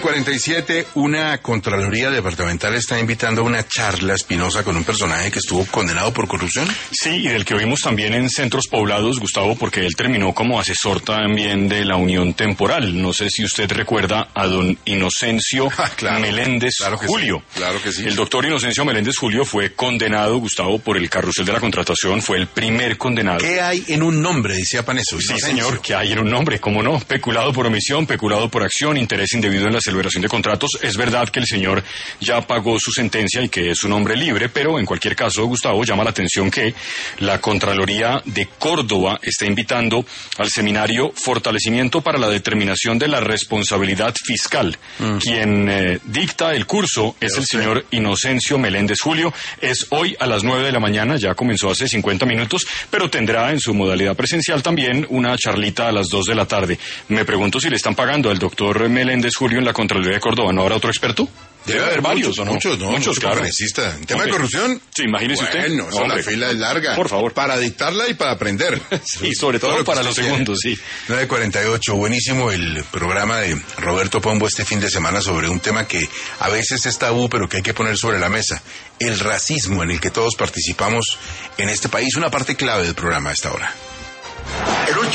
9:47, una Contraloría Departamental está invitando a una charla espinosa con un personaje que estuvo condenado por corrupción. Sí, y del que oímos también en Centros Poblados, Gustavo, porque él terminó como asesor también de la Unión Temporal. No sé si usted recuerda a don Inocencio Meléndez Julio. Sí, claro que sí. El doctor Inocencio Meléndez Julio fue condenado, Gustavo, por el carrusel de la contratación. Fue el primer condenado. ¿Qué hay en un nombre? Decía Paneso. Sí, señor, ¿qué hay en un nombre? ¿Cómo no? Peculado por omisión, peculado por acción, interés indebido en la celebración de contratos. Es verdad que el señor ya pagó su sentencia y que es un hombre libre, pero en cualquier caso, Gustavo, llama la atención que la Contraloría de Córdoba está invitando al seminario Fortalecimiento para la Determinación de la Responsabilidad Fiscal. Quien dicta el curso es el señor Inocencio Meléndez Julio. Es hoy a las 9 de la mañana, ya comenzó hace 50 minutos, pero tendrá en su modalidad presencial también una charlita a las 2 de la tarde. Me pregunto si le están pagando al doctor Meléndez Julio en la Contraloría de Córdoba. ¿No habrá otro experto? Debe haber varios, ¿o no? Muchos, claro. ¿En tema de corrupción? Sí, imagínese usted. Bueno, la fila es larga. Por favor. Para dictarla y para aprender. Y sobre todo para los segundos, sí. 9:48, buenísimo el programa de Roberto Pombo este fin de semana sobre un tema que a veces es tabú, pero que hay que poner sobre la mesa. El racismo en el que todos participamos en este país, una parte clave del programa a esta hora.